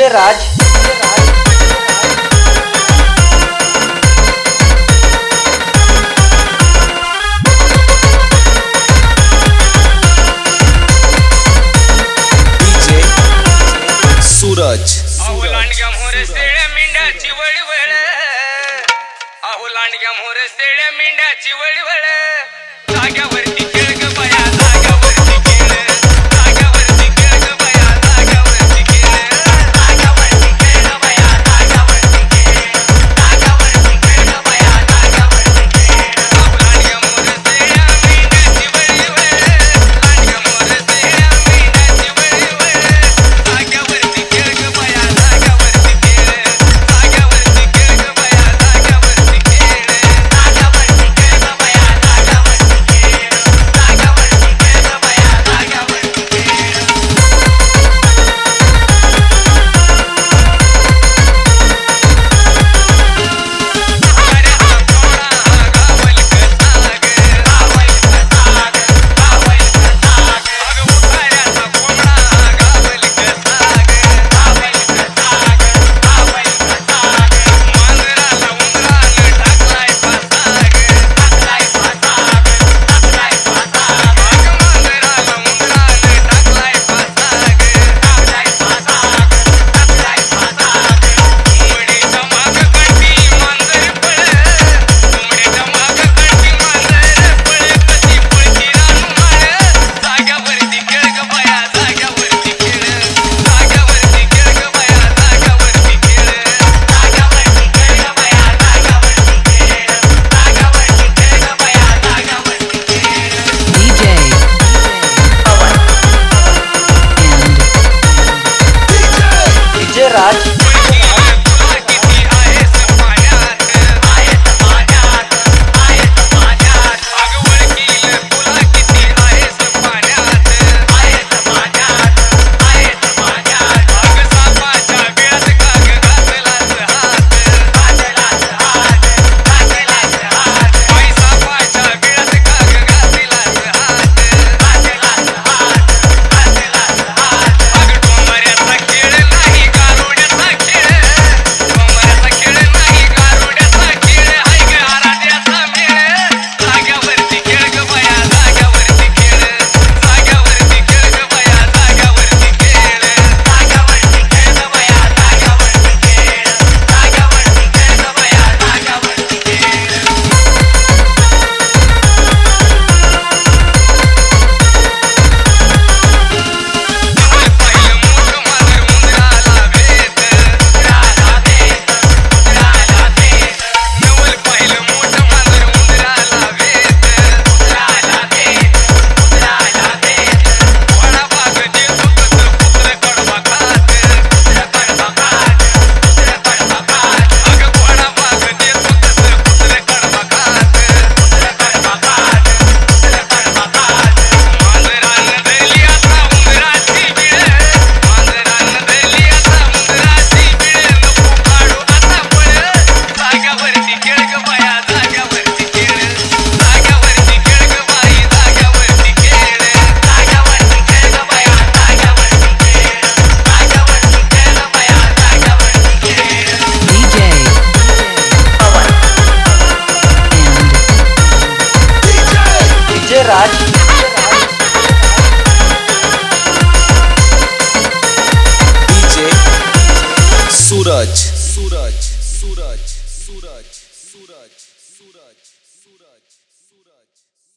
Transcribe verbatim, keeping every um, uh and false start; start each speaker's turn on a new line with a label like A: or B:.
A: DJ Raj
B: DJ Suraj
C: अहो लांडग्या मोरे सेड्या मेंढ्याची वळवळ अहो लांडग्या मोरे सेड्या मेंढ्याची वळवळ जाग्यावरती खेळ ग बया जाग्यावरती खेळ जाग्यावरती खेळ ग बया जाग्यावरती खेळ जाग्यावरती खेळ ग बया जाग्यावरती खेळ जाग्यावरती खेळ ग बया जाग्यावरती खेळ अहो लांडग्या मोरे सेड्या मेंढ्याची वळवळ लांडग्या मोरे सेड्या मेंढ्याची वळवळ जाग्यावरती खेळ ग बया जाग्यावरती खेळ जाग्यावरती खेळ ग बया जाग्यावरती खेळ जाग्यावरती खेळ ग बया जाग्यावरती खेळ जाग्यावरती खेळ ग बया जाग्यावरती खेळ अरे हा कोणा गावल कसाग गावल कसाग गावल कसाग अग उठाऱ्याचा कोणा गावल कसाग गावल कसाग गावल कसाग मांजराला उंदरानं टाकलाय फासाग टाकलाय फासाग टाकलाय फासाग अग मांजराला उंदरानं टाकलाय फासाग टाकलाय फासाग टाकलाय फासाग उमडीच्या माग कंटी मांजर पळ उमडीच्या माग कंटी मांजर पळ कशी पळती रानमाळ जाग्यावरती खेळ ग बया जाग्यावरती खेळ जाग्यावरती खेळ ग बया जाग्यावरती खेळ जाग्यावरती खेळ ग बया जाग्यावरती खेळ जाग्यावरती खेळ ग बया जाग्यावरती खेळ
D: डीजे
A: डीजे राज
C: तुला किती आहेस पाण्यात आहेस पाण्यात आहेस पाण्यात अग वळकील तुला किती आहेस पाण्यात आहेस पाण्यात आहेस पाण्यात अग सापाच्या बिळात काग घातलास हात घातलास हात घातलास हात बाई सापाच्या बिळात काग घातलास हात घातलास हात घातलास हात अग डोंगऱ्याचा खेळ नाही गारुड्याचा खेळ डोंगऱ्याचा खेळ नाही गारुड्याचा खेळ हाय ग आराध्याचा मेळ जाग्यावरती खेळ ग बया जाग्यावरती खेळ जाग्यावरती खेळ ग बया जाग्यावरती खेळ जाग्यावरती खेळ ग बया जाग्यावरती खेळ जाग्यावरती खेळ ग बया जाग्यावरती खेळ नवल पाहिलं मोठं मांजर उंदराला भेट उंदराला भेट उंदराला भेट नवल पाहिलं मोठं मांजर उंदराला भेट उंदराला भेट उंदराला भेट वडा बाग देतो कसं पुत्र कडवा खात पुत्र कडवा खात पुत्र कडवा खात अगं वडा बाग देतो कसं पुत्र कडवा खात पुत्र कडवा खात पुत्र कडवा खात मांजरानं धरली आता उंदराची बिळ मांजरानं धरली आता उंदराची बिळ नको काढू आता पळ जाग्यावरती खेळ ग बया जाग्यावरती खेळ जाग्यावरती खेळ ग बाई जाग्यावरती खेळ जाग्यावरती खेळ ग बया जाग्यावरती खेळ जाग्यावरती खेळ ग बया जाग्यावरती खेळ
D: DJ
A: DJ Raj
B: DJ Suraj Suraj Suraj Suraj Suraj Suraj Suraj